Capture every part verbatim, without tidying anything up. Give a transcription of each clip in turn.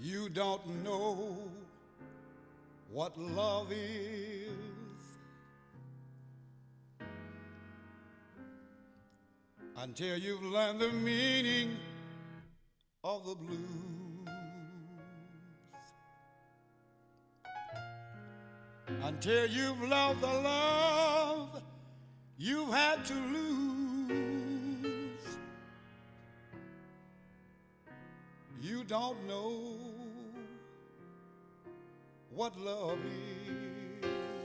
You don't know what love is until you've learned the meaning of the blues. Until you've loved the love you've had to lose. You don't know what love is.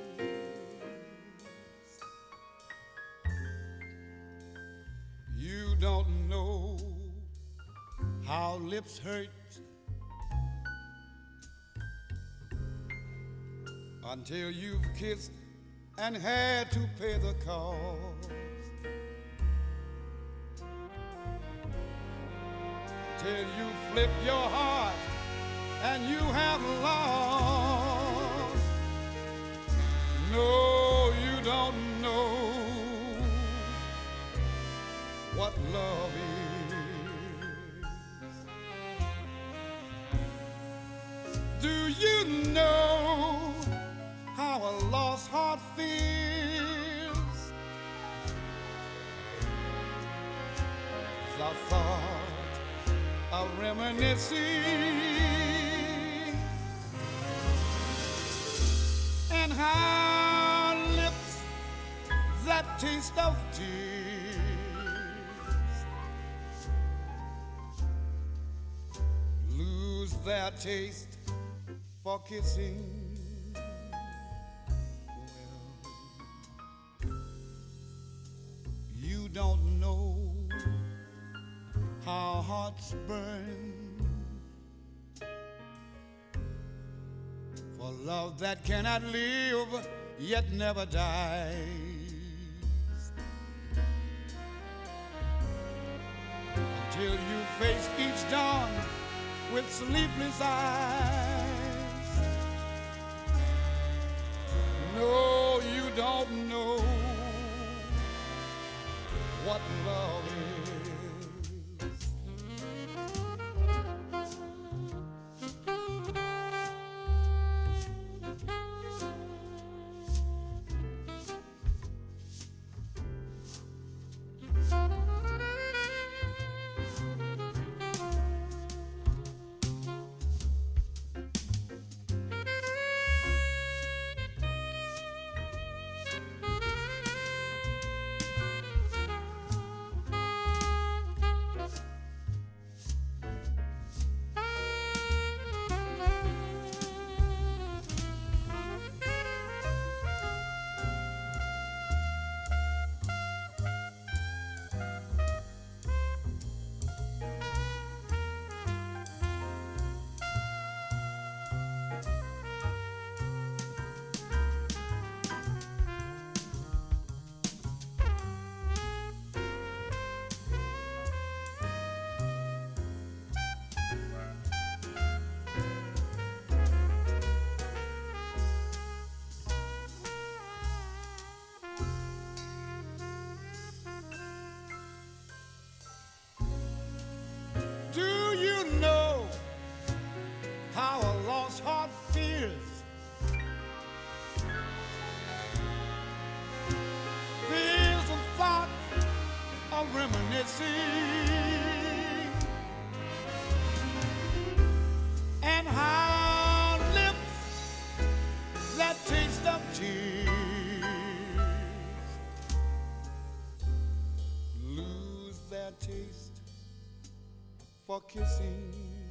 You don't know how lips hurt until you've kissed and had to pay the cost. Till you flip your heart and you have lost. No, you don't know what love is. Do you know how a lost heart feels? As I thought of reminiscing, and how lips that taste of tears lose their taste for kissing. You don't know how hearts burn for love that cannot live yet never dies. Until you face each dawn with sleepless eyes. No, you don't know what love is. How a lost heart feels, feels the thought of reminiscing, and how lips that taste of tears lose their taste for kissing.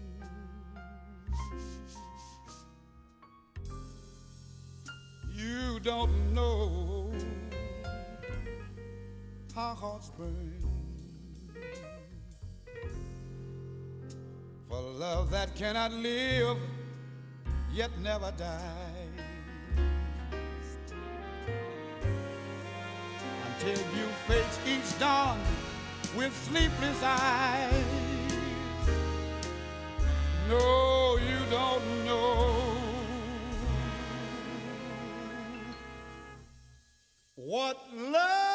You don't know how hearts burn for love that cannot live yet never dies. Until you face each dawn with sleepless eyes. No, you don't know what love